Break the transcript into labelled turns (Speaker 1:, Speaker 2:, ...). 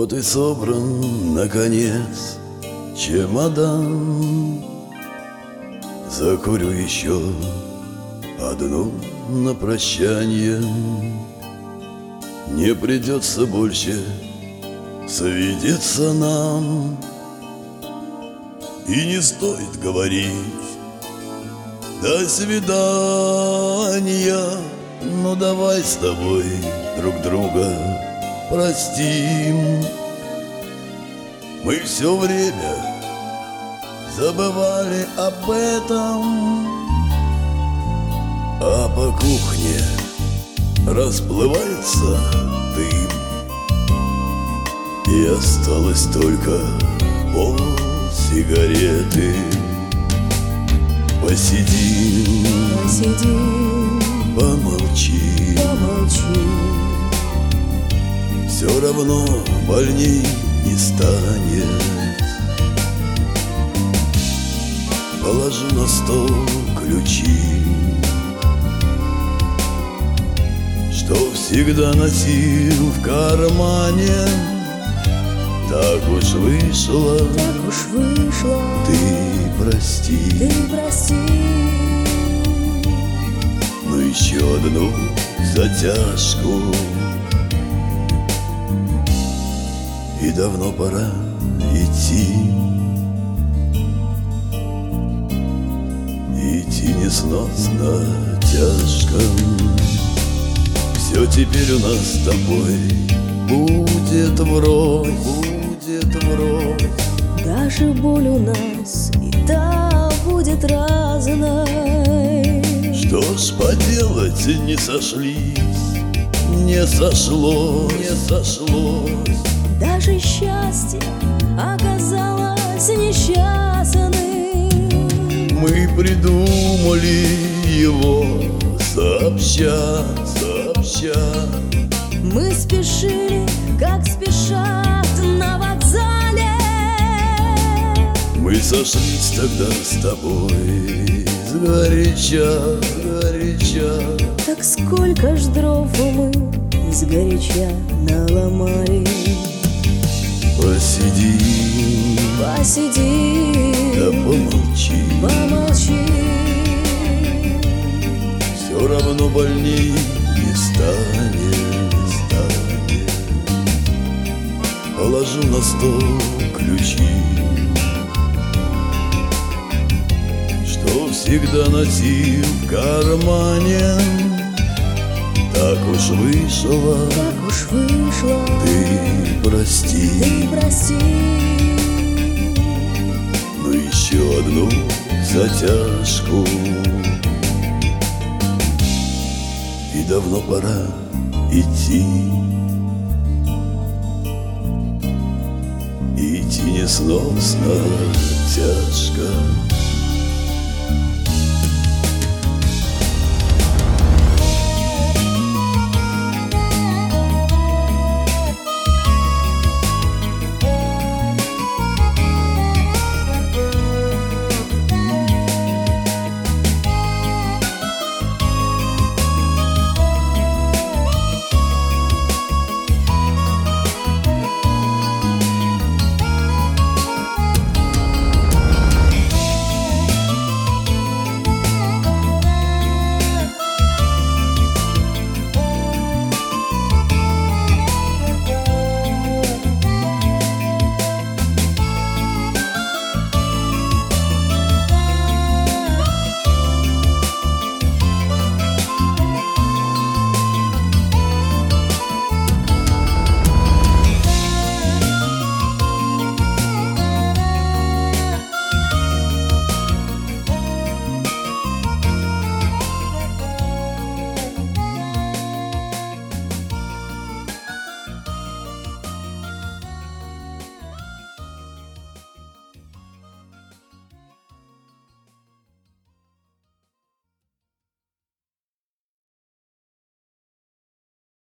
Speaker 1: Вот и собран, наконец, чемодан. Закурю еще одну на прощанье. Не придется больше свидеться нам. И не стоит говорить «до свидания». Ну давай с тобой друг друга простим. Мы все время забывали об этом, а по кухне расплывается дым, и осталось только полсигареты. Посидим, помолчим, все равно больней не станет. Положу на стол ключи, что всегда носил в кармане. Так уж вышло, ты прости. Ну еще одну затяжку, и давно пора идти. Идти несносно тяжко. Все теперь у нас с тобой будет врозь.
Speaker 2: Даже боль у нас и та будет разной.
Speaker 1: Что ж поделать, не сошлись, не сошлось.
Speaker 2: Даже счастье оказалось несчастным.
Speaker 1: Мы придумали его сообща.
Speaker 2: Мы спешили, как спешат на вокзале.
Speaker 1: Мы сошлись тогда с тобой сгоряча.
Speaker 2: Так сколько ж дров мы сгоряча наломали.
Speaker 1: Посиди, да помолчи. Все равно больней не станет. Положу на стол ключи, что всегда носил в кармане. Так уж вышло, ты прости. Ну еще одну затяжку, и давно пора идти. Идти несносно тяжко.